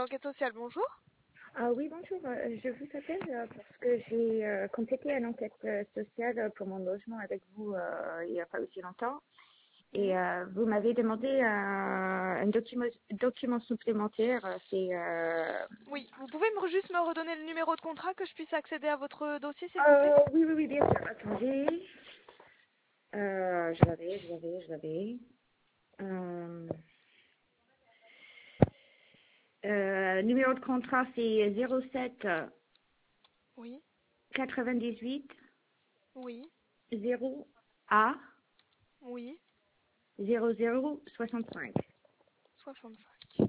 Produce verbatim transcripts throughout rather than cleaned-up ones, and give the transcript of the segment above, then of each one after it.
d'enquête sociale, bonjour. Ah oui, bonjour. Euh, Je vous appelle euh, parce que j'ai euh, complété une enquête euh, sociale pour mon logement avec vous euh, il n'y a pas aussi longtemps. Et Mhm. euh, vous m'avez demandé euh, un document, document supplémentaire. euh, C'est euh... Oui, vous pouvez me, juste me redonner le numéro de contrat que je puisse accéder à votre dossier, s'il vous plaît? euh, oui, oui, oui, bien sûr. Attendez. Euh, je l'avais, je l'avais, je l'avais. Euh, euh, numéro de contrat, c'est zéro sept Oui, quatre-vingt-dix-huit oui, zéro A oui, zéro zéro soixante-cinq. soixante-cinq.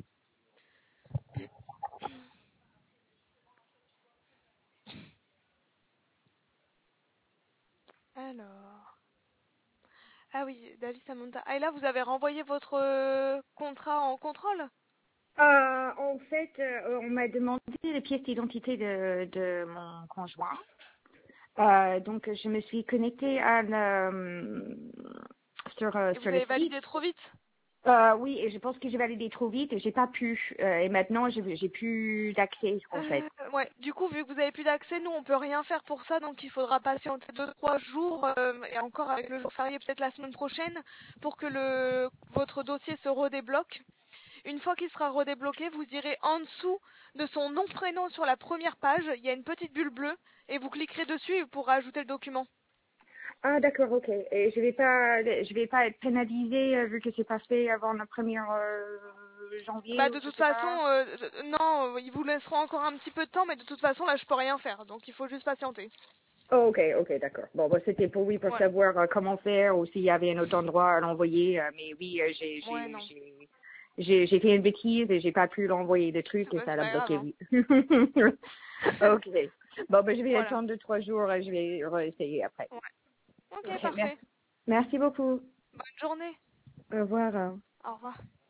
Alors... Ah oui, David Samantha. Ah, et là, vous avez renvoyé votre euh, contrat en contrôle? Euh, en fait, euh, on m'a demandé les pièces d'identité de, de mon conjoint. Euh, donc, je me suis connectée à la, sur, euh, Et vous sur le avez site. validé trop vite? Euh, oui, et je pense que j'ai validé trop vite et j'ai pas pu. Euh, et maintenant, j'ai j'ai plus d'accès, en fait. Euh, ouais, du coup, vu que vous avez plus d'accès, nous, on peut rien faire pour ça, donc il faudra patienter deux, trois jours, euh, et encore avec le jour férié, peut-être la semaine prochaine, pour que le, votre dossier se redébloque. Une fois qu'il sera redébloqué, vous irez en dessous de son nom-prénom sur la première page, il y a une petite bulle bleue, et vous cliquerez dessus et vous pourrez ajouter le document. Ah, d'accord, ok. Et je vais pas, je vais pas être pénalisée euh, vu que c'est pas fait avant le premier euh, janvier Bah ou de je toute sais façon, pas. euh, euh, non, euh, ils vous laisseront encore un petit peu de temps, mais de toute façon, là, je peux rien faire, donc il faut juste patienter. Oh, ok, ok, d'accord. Bon, bah, c'était pour oui, pour Voilà. savoir euh, comment faire ou s'il y avait un autre endroit à l'envoyer. euh, mais oui, euh, j'ai, Ouais, j'ai, non. j'ai, j'ai, j'ai fait une bêtise et j'ai pas pu l'envoyer de trucs et Bah, ça c'est l'a pas grave, bloqué, hein. oui. Ok. Bon, ben, je vais Voilà. attendre deux, trois jours et je vais réessayer après. Ouais. Ok, Ok, merci. parfait. Merci beaucoup. Bonne journée. Au revoir. Au revoir.